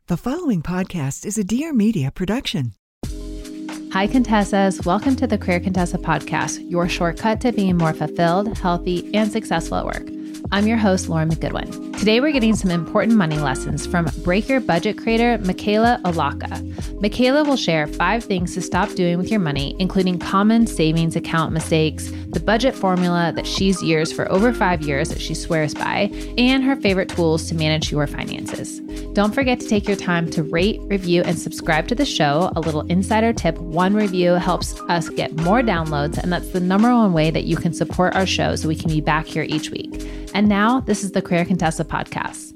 The following podcast is a Dear Media production. Hi, Contessas. Welcome to the Career Contessa podcast, your shortcut to being more fulfilled, healthy, and successful at work. I'm your host, Lauren McGoodwin. Today, we're getting some important money lessons from Break Your Budget creator, Michaela Olaka. Michaela will share 5 things to stop doing with your money, including common savings account mistakes, the budget formula that she's used for over 5 years that she swears by, and her favorite tools to manage your finances. Don't forget to take your time to rate, review, and subscribe to the show. A little insider tip, 1 review helps us get more downloads, and that's the #1 way that you can support our show so we can be back here each week. And now, this is the Career Contessa podcast.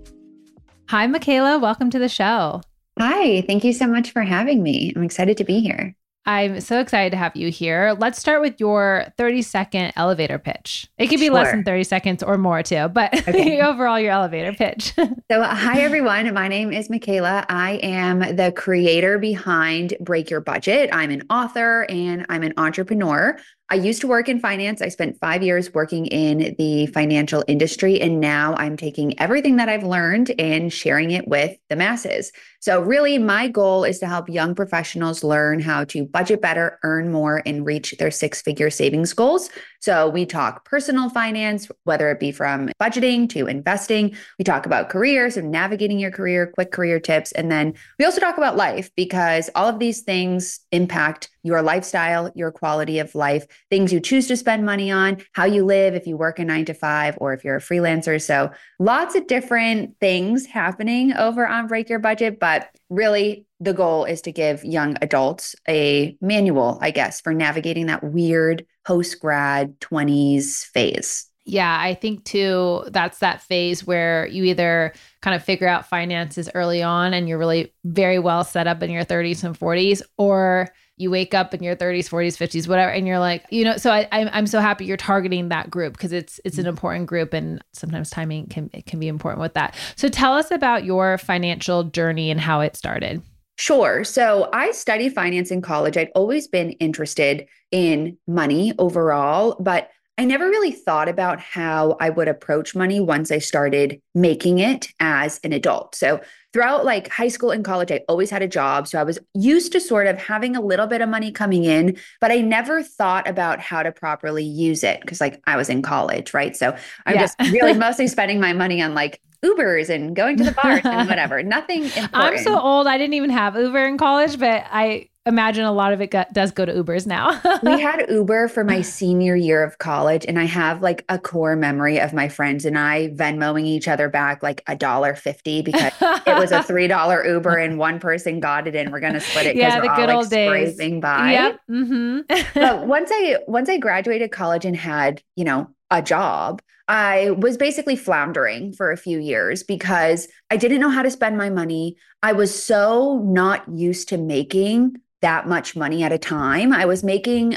Hi, Michaela. Welcome to the show. Hi. Thank you so much for having me. I'm excited to be here. I'm so excited to have you here. Let's start with your 30-second elevator pitch. It could be less than 30 seconds or more too, but okay. Overall, your elevator pitch. So hi, everyone. My name is Michaela. I am the creator behind Break Your Budget. I'm an author and I'm an entrepreneur. I used to work in finance. I spent 5 years working in the financial industry, and now I'm taking everything that I've learned and sharing it with the masses. So really, my goal is to help young professionals learn how to budget better, earn more, and reach their 6-figure savings goals. So we talk personal finance, whether it be from budgeting to investing. We talk about careers and navigating your career, quick career tips. And then we also talk about life, because all of these things impact your lifestyle, your quality of life, things you choose to spend money on, how you live if you work a 9-to-5 or if you're a freelancer. So lots of different things happening over on Break Your Budget, but really the goal is to give young adults a manual, I guess, for navigating that weird post-grad 20s phase. Yeah, I think too, that's that phase where you either kind of figure out finances early on and you're really very well set up in your 30s and 40s, or you wake up in your 30s, 40s, 50s, whatever, and you're like, so I'm so happy you're targeting that group, because it's an important group, and sometimes timing can be important with that. So tell us about your financial journey and how it started. Sure. So I studied finance in college. I'd always been interested in money overall, but I never really thought about how I would approach money once I started making it as an adult. So throughout like high school and college, I always had a job. So I was used to sort of having a little bit of money coming in, but I never thought about how to properly use it, because like I was in college, right? So I'm just really mostly spending my money on like Ubers and going to the bars and whatever. Nothing important. I'm so old. I didn't even have Uber in college, but I imagine a lot of it does go to Ubers now. We had Uber for my senior year of college, and I have like a core memory of my friends and I Venmoing each other back like $1.50 because it was a $3 Uber and one person got it and we're going to split it because the we're good all old like days. scraping by. Yep. Mm-hmm. But once I graduated college and had, a job, I was basically floundering for a few years because I didn't know how to spend my money. I was so not used to making that much money at a time. I was making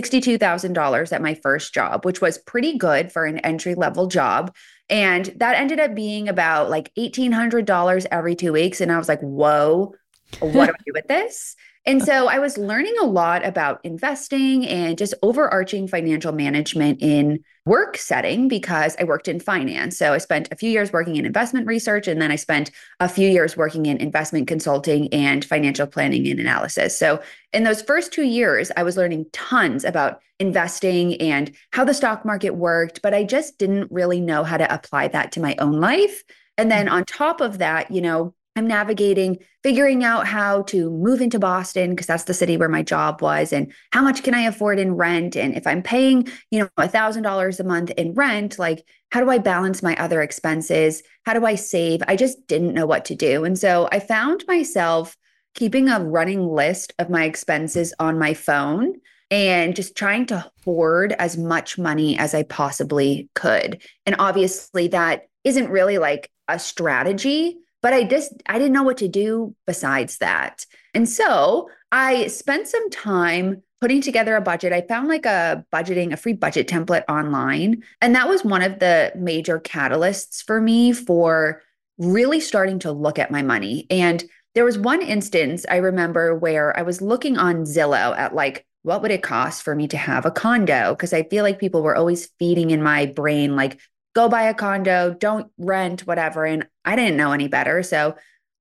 $62,000 at my first job, which was pretty good for an entry-level job. And that ended up being about like $1,800 every 2 weeks. And I was like, whoa, what do I do with this? And so I was learning a lot about investing and just overarching financial management in work setting, because I worked in finance. So I spent a few years working in investment research, and then I spent a few years working in investment consulting and financial planning and analysis. So in those first 2 years, I was learning tons about investing and how the stock market worked, but I just didn't really know how to apply that to my own life. And then on top of that, I'm navigating, figuring out how to move into Boston, because that's the city where my job was, and how much can I afford in rent? And if I'm paying, $1,000 a month in rent, like, how do I balance my other expenses? How do I save? I just didn't know what to do. And so I found myself keeping a running list of my expenses on my phone and just trying to hoard as much money as I possibly could. And obviously that isn't really like a strategy, but I didn't know what to do besides that. And so I spent some time putting together a budget. I found like a free budget template online. And that was one of the major catalysts for me for really starting to look at my money. And there was one instance I remember where I was looking on Zillow at like, what would it cost for me to have a condo? Because I feel like people were always feeding in my brain, like, go buy a condo, don't rent, whatever. And I didn't know any better. So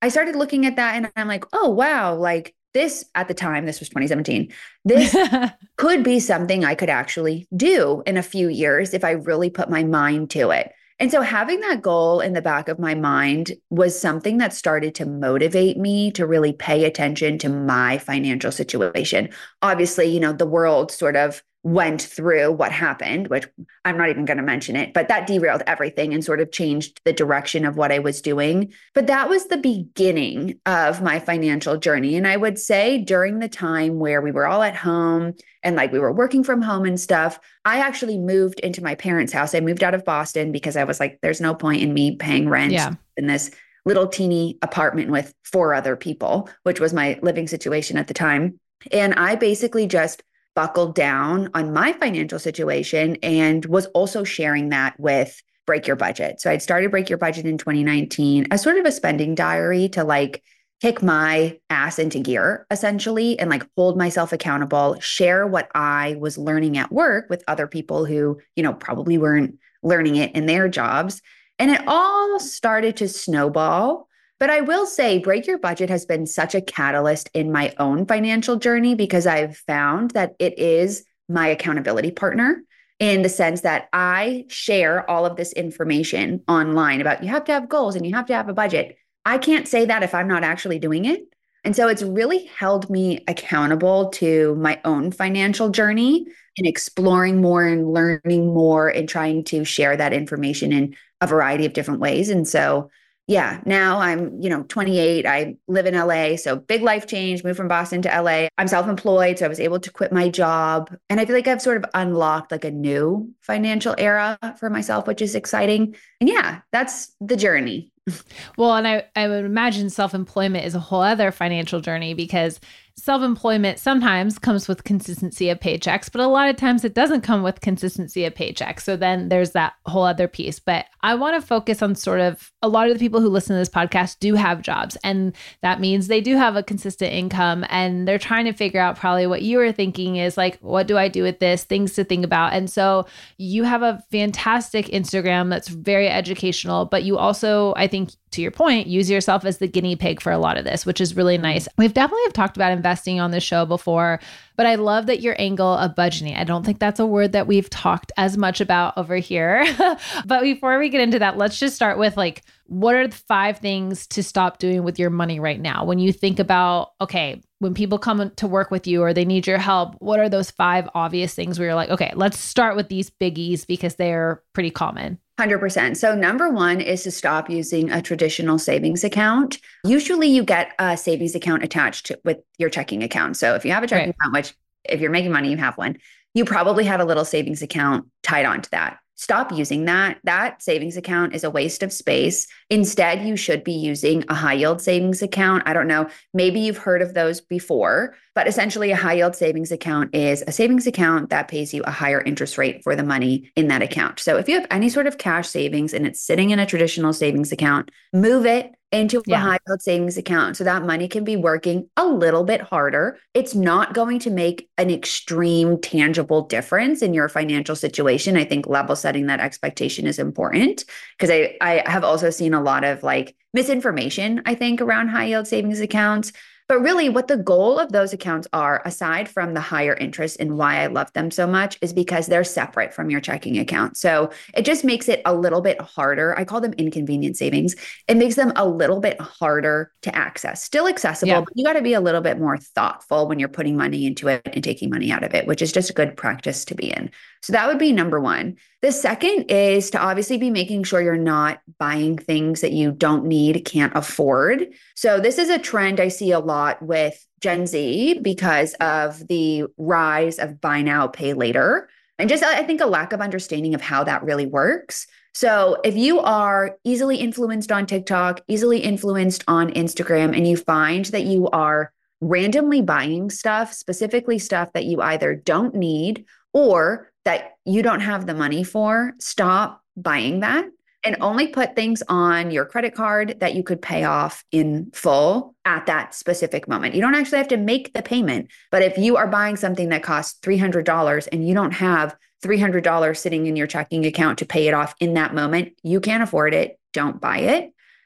I started looking at that and I'm like, oh, wow, like this at the time, this was 2017, this could be something I could actually do in a few years if I really put my mind to it. And so having that goal in the back of my mind was something that started to motivate me to really pay attention to my financial situation. Obviously, the world sort of went through what happened, which I'm not even going to mention it, but that derailed everything and sort of changed the direction of what I was doing. But that was the beginning of my financial journey. And I would say during the time where we were all at home and like we were working from home and stuff, I actually moved into my parents' house. I moved out of Boston because I was like, there's no point in me paying rent in this little teeny apartment with 4 other people, which was my living situation at the time. And I basically just buckled down on my financial situation and was also sharing that with Break Your Budget. So I'd started Break Your Budget in 2019 as sort of a spending diary to like kick my ass into gear essentially and like hold myself accountable, share what I was learning at work with other people who, probably weren't learning it in their jobs. And it all started to snowball. But I will say Break Your Budget has been such a catalyst in my own financial journey because I've found that it is my accountability partner in the sense that I share all of this information online about you have to have goals and you have to have a budget. I can't say that if I'm not actually doing it. And so it's really held me accountable to my own financial journey and exploring more and learning more and trying to share that information in a variety of different ways. And so yeah, now I'm, 28. I live in LA. So big life change, moved from Boston to LA. I'm self-employed. So I was able to quit my job. And I feel like I've sort of unlocked like a new financial era for myself, which is exciting. And yeah, that's the journey. Well, and I would imagine self-employment is a whole other financial journey because self-employment sometimes comes with consistency of paychecks, but a lot of times it doesn't come with consistency of paychecks. So then there's that whole other piece. But I want to focus on sort of a lot of the people who listen to this podcast do have jobs. And that means they do have a consistent income and they're trying to figure out probably what you were thinking is like, what do I do with this? Things to think about. And so you have a fantastic Instagram that's very educational, but you also, I think, to your point, use yourself as the guinea pig for a lot of this, which is really nice. We've definitely have talked about investing on the show before, but I love that your angle of budgeting. I don't think that's a word that we've talked as much about over here. But before we get into that, let's just start with like, what are the 5 things to stop doing with your money right now? When you think about, okay, when people come to work with you or they need your help, what are those 5 obvious things where you're like, okay, let's start with these biggies because they're pretty common? 100%. So number 1 is to stop using a traditional savings account. Usually you get a savings account attached with your checking account. So if you have a checking account, which if you're making money, you have one, you probably had a little savings account tied onto that. Stop using that. That savings account is a waste of space. Instead, you should be using a high yield savings account. I don't know, maybe you've heard of those before, but essentially a high yield savings account is a savings account that pays you a higher interest rate for the money in that account. So if you have any sort of cash savings and it's sitting in a traditional savings account, move it into a high yield savings account so that money can be working a little bit harder. It's not going to make an extreme tangible difference in your financial situation. I think level setting that expectation is important because I have also seen a lot of like misinformation, I think, around high yield savings accounts. But really what the goal of those accounts are, aside from the higher interest and why I love them so much, is because they're separate from your checking account. So it just makes it a little bit harder. I call them inconvenient savings. It makes them a little bit harder to access. Still accessible, but you got to be a little bit more thoughtful when you're putting money into it and taking money out of it, which is just a good practice to be in. So that would be number 1. The second is to obviously be making sure you're not buying things that you don't need, can't afford. So this is a trend I see a lot with Gen Z because of the rise of buy now, pay later. And just, I think, a lack of understanding of how that really works. So if you are easily influenced on TikTok, easily influenced on Instagram, and you find that you are randomly buying stuff, specifically stuff that you either don't need or that you don't have the money for, stop buying that and only put things on your credit card that you could pay off in full at that specific moment. You don't actually have to make the payment, but if you are buying something that costs $300 and you don't have $300 sitting in your checking account to pay it off in that moment, you can't afford it, don't buy it.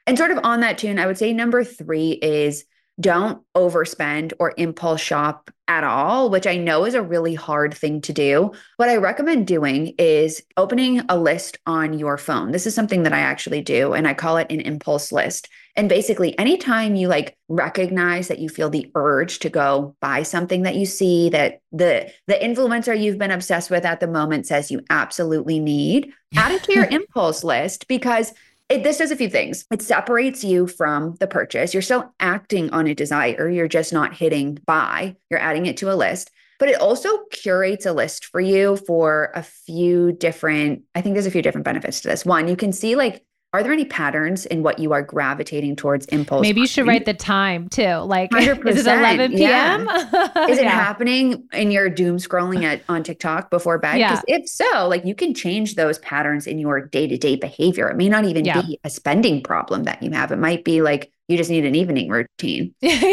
And sort of on that tune, I would say number 3 is don't overspend or impulse shop at all, which I know is a really hard thing to do. What I recommend doing is opening a list on your phone. This is something that I actually do, and I call it an impulse list. And basically, anytime you like recognize that you feel the urge to go buy something that you see that the influencer you've been obsessed with at the moment says you absolutely need, add it to your impulse list, because this does a few things. It separates you from the purchase. You're still acting on a desire. You're just not hitting buy. You're adding it to a list. But it also curates a list for you for I think there's a few different benefits to this. One, you can see like, are there any patterns in what you are gravitating towards impulse? Maybe you should write the time too. Like, 100%, is it 11 p.m.? Yeah. Is it happening in your doom scrolling on TikTok before bed? Because if so, like you can change those patterns in your day-to-day behavior. It may not even be a spending problem that you have. It might be like you just need an evening routine.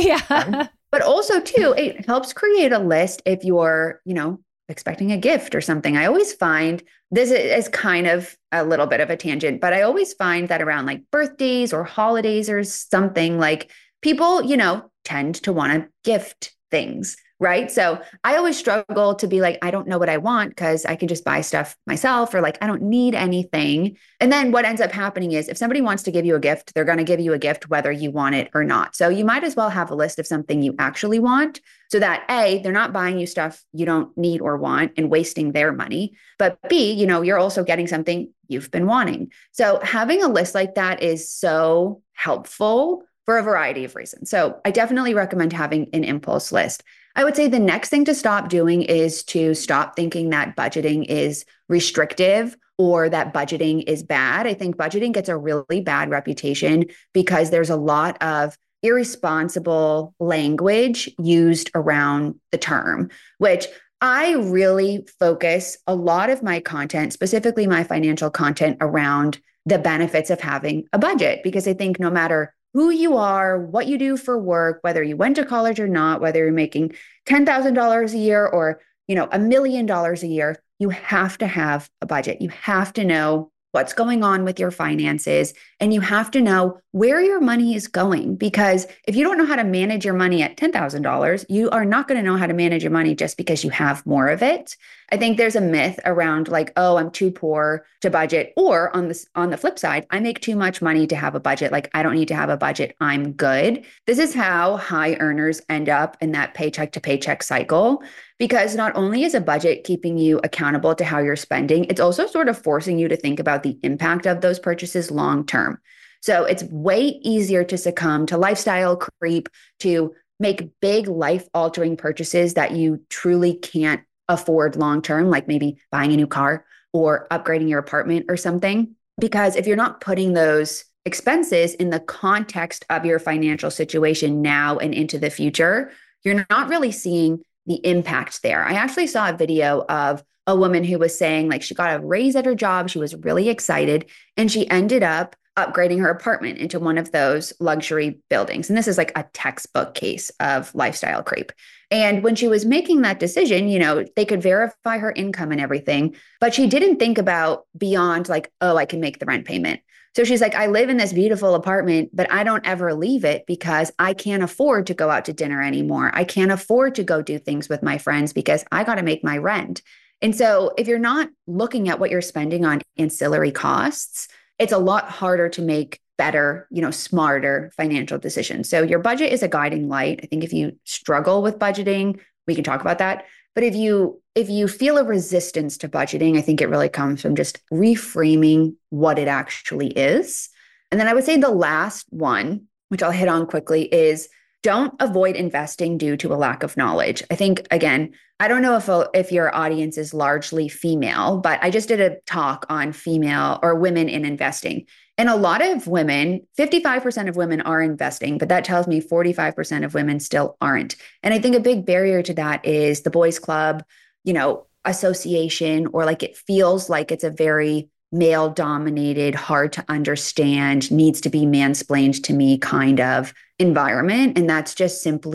But also too, it helps create a list if you're, expecting a gift or something. I always find this is kind of a little bit of a tangent, but I always find that around like birthdays or holidays or something, like people, tend to want to gift things, right? So I always struggle to be like, I don't know what I want because I can just buy stuff myself, or like, I don't need anything. And then what ends up happening is if somebody wants to give you a gift, they're going to give you a gift whether you want it or not. So you might as well have a list of something you actually want, so that A, they're not buying you stuff you don't need or want and wasting their money. But B, you're also getting something you've been wanting. So having a list like that is so helpful for a variety of reasons. So I definitely recommend having an impulse list. I would say the next thing to stop doing is to stop thinking that budgeting is restrictive or that budgeting is bad. I think budgeting gets a really bad reputation because there's a lot of irresponsible language used around the term, which I really focus a lot of my content, specifically my financial content, around the benefits of having a budget, because I think no matter who you are, what you do for work, whether you went to college or not, whether you're making $10,000 a year or, $1 million a year, you have to have a budget. You have to know what's going on with your finances, and you have to know where your money is going. Because if you don't know how to manage your money at $10,000, you are not going to know how to manage your money just because you have more of it. I think there's a myth around like, oh, I'm too poor to budget. Or on the flip side, I make too much money to have a budget. Like, I don't need to have a budget. I'm good. This is how high earners end up in that paycheck to paycheck cycle. Because not only is a budget keeping you accountable to how you're spending, it's also sort of forcing you to think about the impact of those purchases long term. So it's way easier to succumb to lifestyle creep, to make big life altering purchases that you truly can't afford long term, like maybe buying a new car or upgrading your apartment or something. Because if you're not putting those expenses in the context of your financial situation now and into the future, you're not really seeing the impact there. I actually saw a video of a woman who was saying like she got a raise at her job. She was really excited, and she ended up upgrading her apartment into one of those luxury buildings. And this is like a textbook case of lifestyle creep. And when she was making that decision, they could verify her income and everything, but she didn't think about beyond like, oh, I can make the rent payment. So she's like, I live in this beautiful apartment, but I don't ever leave it because I can't afford to go out to dinner anymore. I can't afford to go do things with my friends because I got to make my rent. And so if you're not looking at what you're spending on ancillary costs, it's a lot harder to make better, smarter financial decisions. So your budget is a guiding light. I think if you struggle with budgeting, we can talk about that. But if you feel a resistance to budgeting, I think it really comes from just reframing what it actually is. And then I would say the last one, which I'll hit on quickly, is don't avoid investing due to a lack of knowledge. I think, again, I don't know if your audience is largely female, but I just did a talk on female or women in investing. And a lot of women, 55% of women are investing, but that tells me 45% of women still aren't. And I think a big barrier to that is the boys club, association, or like it feels like it's a very male dominated, hard to understand, needs to be mansplained to me kind of environment. And that's just simply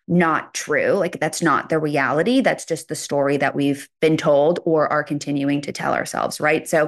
not true. Like that's not the reality. That's just the story that we've been told or are continuing to tell ourselves, right? So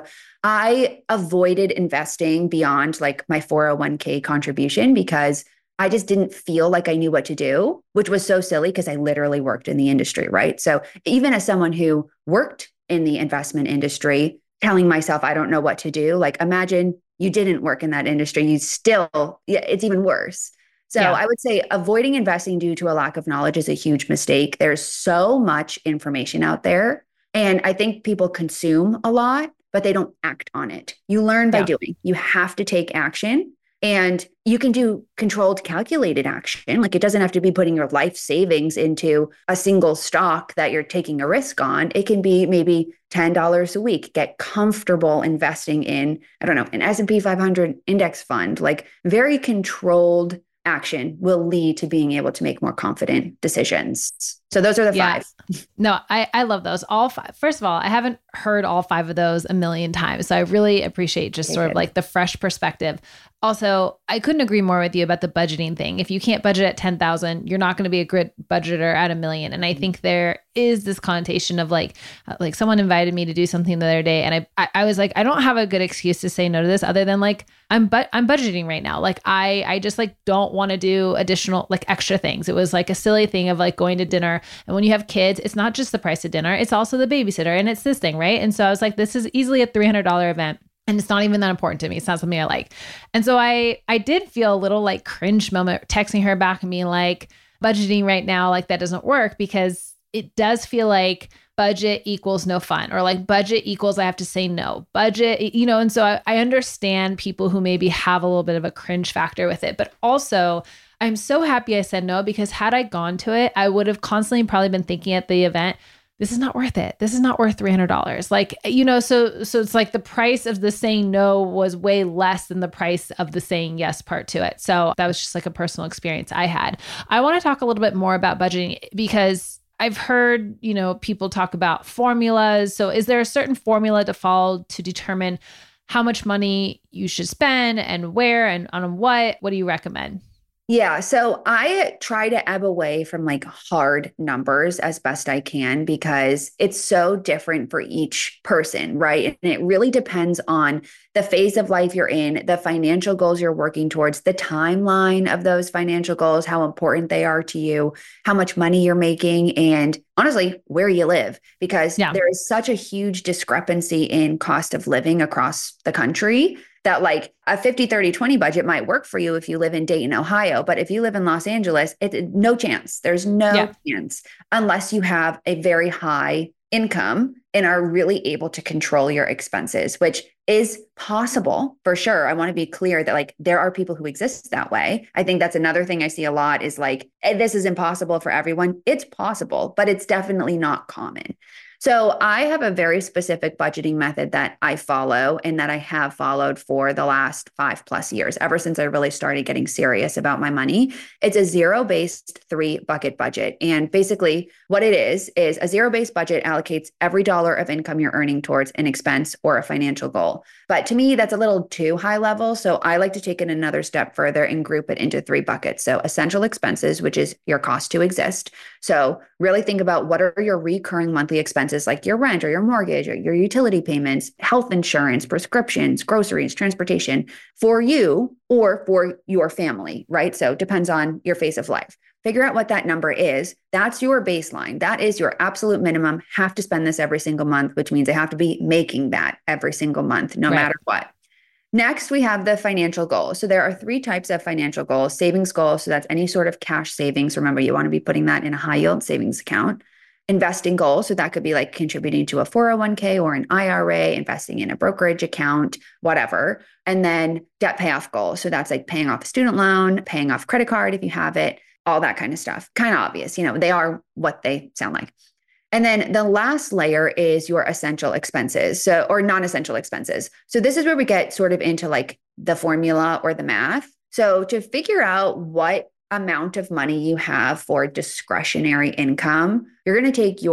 I avoided investing beyond like my 401k contribution because I just didn't feel like I knew what to do, which was so silly because I literally worked in the industry, right? So even as someone who worked in the investment industry, telling myself I don't know what to do, like imagine you didn't work in that industry, you still, yeah, it's even worse. So Yeah. I would say avoiding investing due to a lack of knowledge is a huge mistake. There's so much information out there. And I think people consume a lot, but they don't act on it. You learn by Yeah. doing. You have to take action. And you can do controlled, calculated action. Like it doesn't have to be putting your life savings into a single stock that you're taking a risk on. It can be maybe $10 a week. Get comfortable investing in, I don't know, an S&P 500 index fund. Like very controlled action will lead to being able to make more confident decisions. So those are the five. No, I love those. All five. First of all, I haven't heard all five of those a million times. So I really appreciate just sort of like the fresh perspective. Also, I couldn't agree more with you about the budgeting thing. If you can't budget at 10,000, you're not going to be a good budgeter at $1 million. And I think there is this connotation of like someone invited me to do something the other day. And I was like, I don't have a good excuse to say no to this other than like, I'm budgeting right now. Like I just like don't want to do additional like extra things. It was like a silly thing of like going to dinner. And when you have kids, it's not just the price of dinner, it's also the babysitter and it's this thing, right? And so I was like, this is easily a $300 event. And it's not even that important to me. It's not something I like. And so I did feel a little like cringe moment texting her back and being like, budgeting right now, like that doesn't work because it does feel like budget equals no fun or like budget equals I have to say no. Budget, you know, and so I understand people who maybe have a little bit of a cringe factor with it, but also I'm so happy I said no because had I gone to it, I would have constantly probably been thinking at the event, this is not worth it. This is not worth $300. Like, you know, so it's like the price of the saying no was way less than the price of the saying yes part to it. So that was just like a personal experience I had. I want to talk a little bit more about budgeting because I've heard, you know, people talk about formulas. So is there a certain formula to follow to determine how much money you should spend and where and on what? What do you recommend? Yeah. So I try to ebb away from like hard numbers as best I can because it's so different for each person, right? And it really depends on the phase of life you're in, the financial goals you're working towards, the timeline of those financial goals, how important they are to you, how much money you're making, and honestly, where you live, because there is such a huge discrepancy in cost of living across the country that like a 50-30-20 budget might work for you if you live in Dayton, Ohio. But if you live in Los Angeles, it's no chance. There's no chance unless you have a very high income and are really able to control your expenses, which is possible for sure. I want to be clear that like there are people who exist that way. I think that's another thing I see a lot is like, this is impossible for everyone. It's possible, but it's definitely not common. So I have a very specific budgeting method that I follow and that I have followed for the last 5+ years, ever since I really started getting serious about my money. It's a zero-based 3-bucket budget. And basically what it is a zero-based budget allocates every dollar of income you're earning towards an expense or a financial goal. But to me, that's a little too high level. So I like to take it another step further and group it into 3 buckets. So essential expenses, which is your cost to exist. So really think about what are your recurring monthly expenses like your rent or your mortgage or your utility payments, health insurance, prescriptions, groceries, transportation for you or for your family, right? So it depends on your phase of life. Figure out what that number is. That's your baseline. That is your absolute minimum. Have to spend this every single month, which means I have to be making that every single month, no matter what. Next, we have the financial goals. So there are 3 types of financial goals. Savings goals, so that's any sort of cash savings. Remember, you want to be putting that in a high yield savings account. Investing goals, so that could be like contributing to a 401k or an IRA, investing in a brokerage account, whatever. And then debt payoff goals. So that's like paying off a student loan, paying off credit card if you have it, all that kind of stuff. Kind of obvious, you know, they are what they sound like. And then the last layer is your essential expenses, so or non-essential expenses. So this is where we get sort of into like the formula or the math. So to figure out what amount of money you have for discretionary income, you're going to take your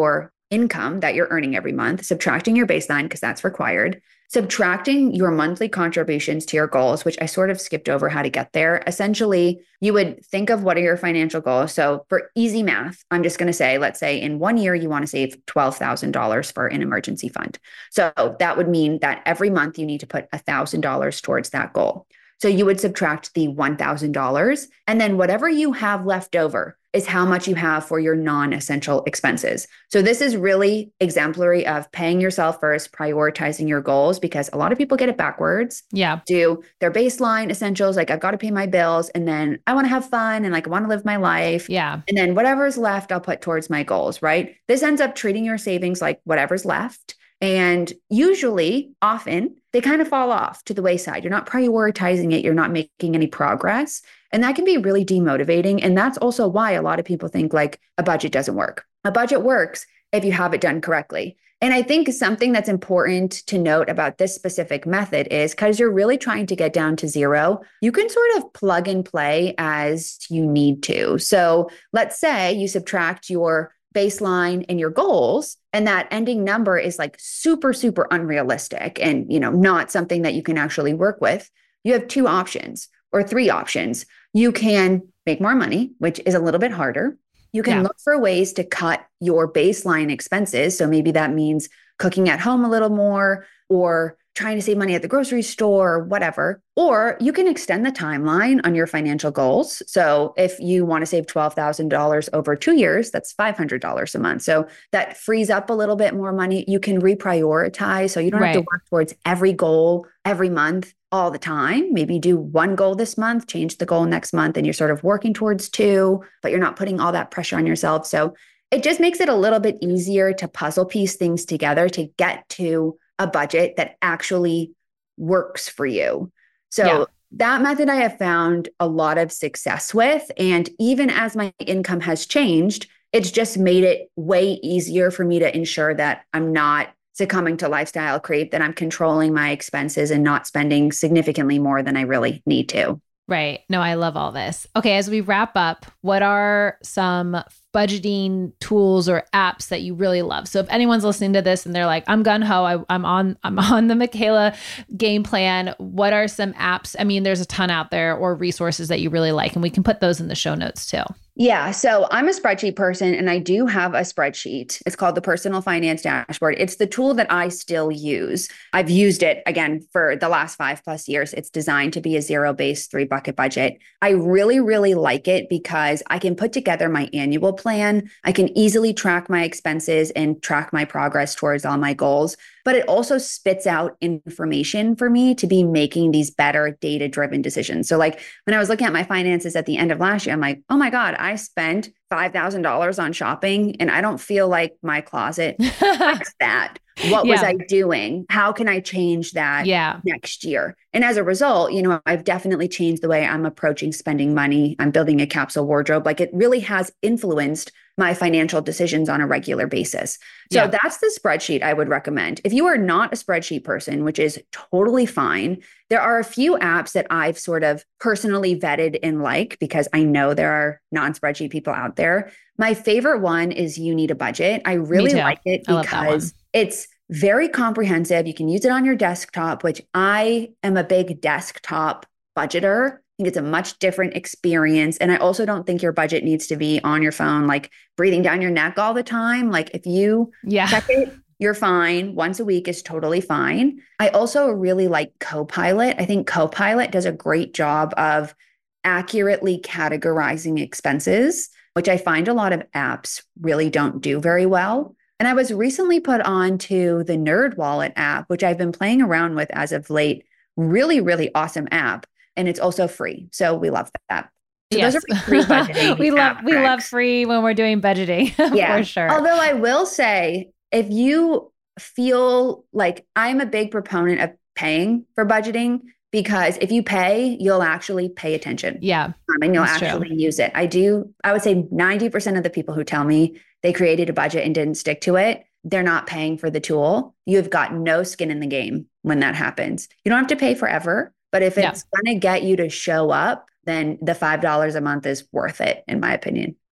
income that you're earning every month, subtracting your baseline, because that's required, subtracting your monthly contributions to your goals, which I sort of skipped over how to get there. Essentially, you would think of what are your financial goals. So for easy math, I'm just going to say, let's say in 1 year, you want to save $12,000 for an emergency fund. So that would mean that every month you need to put $1,000 towards that goal. So you would subtract the $1,000, and then whatever you have left over is how much you have for your non-essential expenses. So this is really exemplary of paying yourself first, prioritizing your goals, because a lot of people get it backwards. Yeah. Do their baseline essentials, like I've got to pay my bills, and then I want to have fun and like I want to live my life. Yeah. And then whatever's left, I'll put towards my goals, right? This ends up treating your savings like whatever's left. And usually, often, they kind of fall off to the wayside. You're not prioritizing it. You're not making any progress. And that can be really demotivating. And that's also why a lot of people think like a budget doesn't work. A budget works if you have it done correctly. And I think something that's important to note about this specific method is because you're really trying to get down to zero, you can sort of plug and play as you need to. So let's say you subtract your baseline and your goals, and that ending number is like super, super unrealistic and, not something that you can actually work with. You have two options or three options. You can make more money, which is a little bit harder. You can look for ways to cut your baseline expenses. So maybe that means cooking at home a little more or trying to save money at the grocery store, or whatever. Or you can extend the timeline on your financial goals. So if you want to save $12,000 over 2 years, that's $500 a month. So that frees up a little bit more money. You can reprioritize. So you don't have to work towards every goal every month all the time. Maybe do one goal this month, change the goal next month, and you're sort of working towards two, but you're not putting all that pressure on yourself. So it just makes it a little bit easier to puzzle piece things together to get to a budget that actually works for you. So that method I have found a lot of success with. And even as my income has changed, it's just made it way easier for me to ensure that I'm not succumbing to lifestyle creep, that I'm controlling my expenses and not spending significantly more than I really need to. Right. No, I love all this. Okay. As we wrap up, what are some budgeting tools or apps that you really love? So if anyone's listening to this and they're like, I'm gun ho, I'm on the Michaela game plan. What are some apps? I mean, there's a ton out there, or resources that you really like, and we can put those in the show notes too. Yeah. So I'm a spreadsheet person, and I do have a spreadsheet. It's called the Personal Finance Dashboard. It's the tool that I still use. I've used it again for the last 5+ years. It's designed to be a zero-based 3-bucket budget. I really, really like it because I can put together my annual plan. I can easily track my expenses and track my progress towards all my goals. But it also spits out information for me to be making these better data-driven decisions. So like when I was looking at my finances at the end of last year, I'm like, oh my God, I spent $5,000 on shopping and I don't feel like my closet reflects that. What was I doing? How can I change that next year? And as a result, I've definitely changed the way I'm approaching spending money. I'm building a capsule wardrobe. Like it really has influenced my financial decisions on a regular basis. So that's the spreadsheet I would recommend. If you are not a spreadsheet person, which is totally fine, there are a few apps that I've sort of personally vetted and like, because I know there are non-spreadsheet people out there. My favorite one is You Need a Budget. I really like it because it's very comprehensive. You can use it on your desktop, which I am a big desktop budgeter. I think it's a much different experience. And I also don't think your budget needs to be on your phone, like breathing down your neck all the time. Like if you check it, you're fine. Once a week is totally fine. I also really like Copilot. I think Copilot does a great job of accurately categorizing expenses, which I find a lot of apps really don't do very well. And I was recently put on to the NerdWallet app, which I've been playing around with as of late. Really, really awesome app. And it's also free. So we love that. So those are free budgeting. we love free when we're doing budgeting for sure. Although I will say, if you feel like, I'm a big proponent of paying for budgeting, because if you pay, you'll actually pay attention. Yeah. And you'll actually use it. I would say 90% of the people who tell me they created a budget and didn't stick to it, they're not paying for the tool. You've got no skin in the game when that happens. You don't have to pay forever, but if it's going to get you to show up, then the $5 a month is worth it, in my opinion.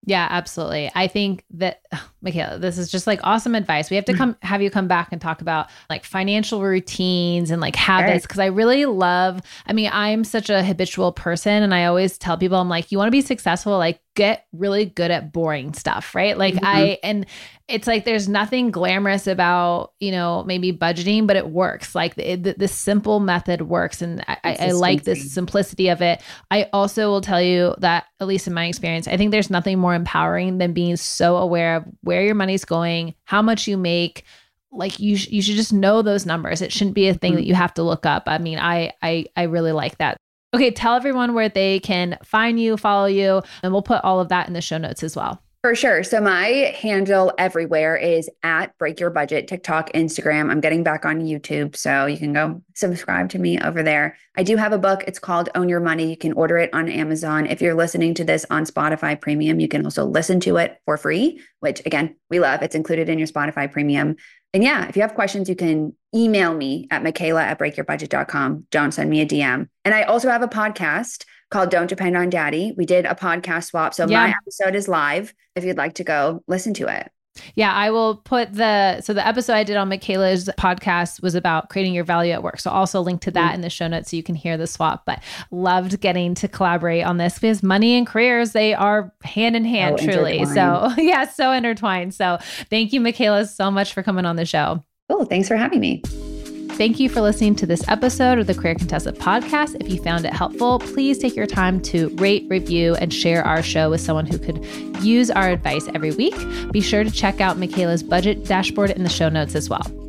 Yeah, absolutely. I think that, Michaela, this is just like awesome advice. We have to have you come back and talk about like financial routines and like habits. Cause I really love, I'm such a habitual person. And I always tell people, I'm like, you want to be successful, like get really good at boring stuff, right? Like and it's like, there's nothing glamorous about, maybe budgeting, but it works. Like the simple method works. And I like this simplicity of it. I also will tell you that, at least in my experience, I think there's nothing more empowering than being so aware of where your money's going, how much you make. Like you should just know those numbers. It shouldn't be a thing that you have to look up. I really like that. Okay. Tell everyone where they can find you, follow you, and we'll put all of that in the show notes as well. For sure. So my handle everywhere is at Break Your Budget, TikTok, Instagram. I'm getting back on YouTube, so you can go subscribe to me over there. I do have a book. It's called Own Your Money. You can order it on Amazon. If you're listening to this on Spotify Premium, you can also listen to it for free, which again, we love. It's included in your Spotify Premium. And yeah, if you have questions, you can email me at Michaela@breakyourbudget.com. Don't send me a DM. And I also have a podcast called Don't Depend on Daddy. We did a podcast swap. So my episode is live if you'd like to go listen to it. Yeah, I will put the episode I did on Michaela's podcast was about creating your value at work. So I'll also link to that in the show notes so you can hear the swap. But loved getting to collaborate on this because money and careers, they are hand in hand, truly. So yeah, so intertwined. So thank you, Michaela, so much for coming on the show. Oh, thanks for having me. Thank you for listening to this episode of the Career Contessa podcast. If you found it helpful, please take your time to rate, review, and share our show with someone who could use our advice every week. Be sure to check out Michaela's budget dashboard in the show notes as well.